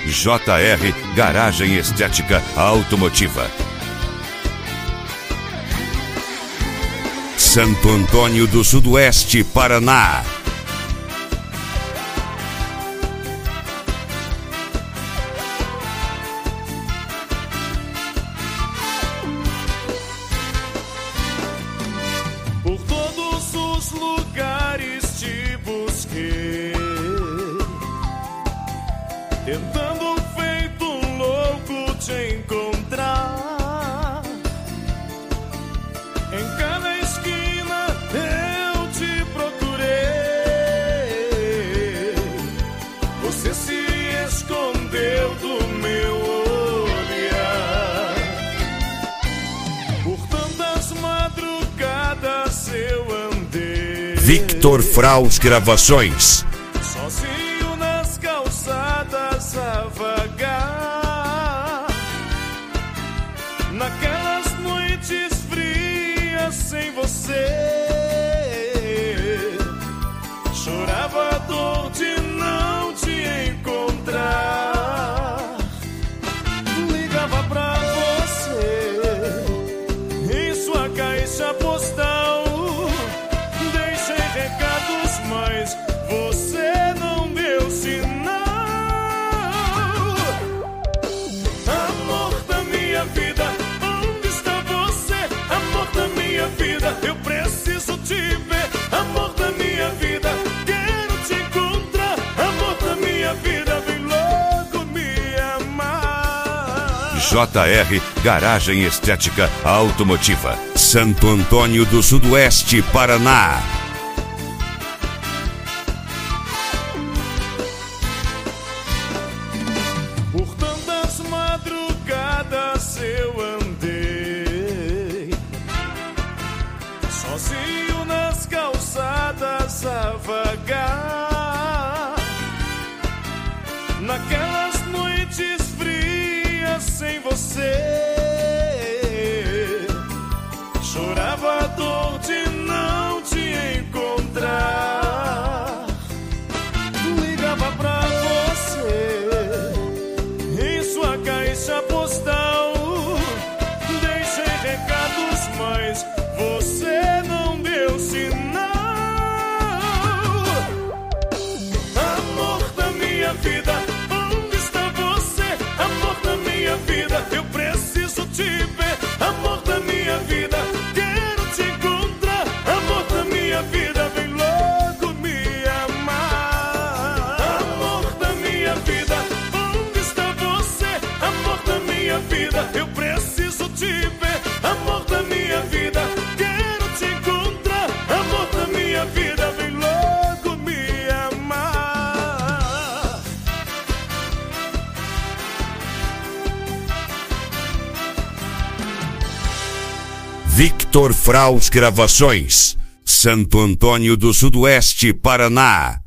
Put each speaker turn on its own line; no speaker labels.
JR Garagem Estética Automotiva. Santo Antônio do Sudoeste, Paraná.
Por todos os lugares te busquei, tentando feito um louco te encontrar. Em cada esquina eu te procurei, você se escondeu do meu olhar. Por tantas madrugadas eu andei,
Victor Fraus Gravações.
sozinho nas calçadas a vagar, naquelas noites frias sem você. Chorava a dor de não te encontrar. Ligava pra você em sua caixa postal, deixei recados, mas você não deu sinal. Amor da minha vida, onde está você? Amor da minha vida, eu preciso te ver. Amor da minha vida, quero te encontrar. Amor da minha vida, vem logo me amar.
JR Garagem Estética Automotiva. Santo Antônio do Sudoeste, Paraná.
Por tantas madrugadas eu andei, sozinho nas calçadas a vagar, naquelas noites frias sem você. Chorava a dor de não te encontrar. Ligava pra você em sua caixa postal, deixei recados, mas você não deu sinal. Amor da minha vida, onde está você? Amor da minha vida, eu preciso te ver. Amor da minha vida, quero te encontrar. Amor da minha vida, vem logo me amar. Amor da minha vida, onde está você? Amor da minha vida, eu preciso te ver. Amor da minha vida, quero te encontrar. Amor da minha vida, vem logo me amar.
Victor Fraus Gravações. Santo Antônio do Sudoeste, Paraná.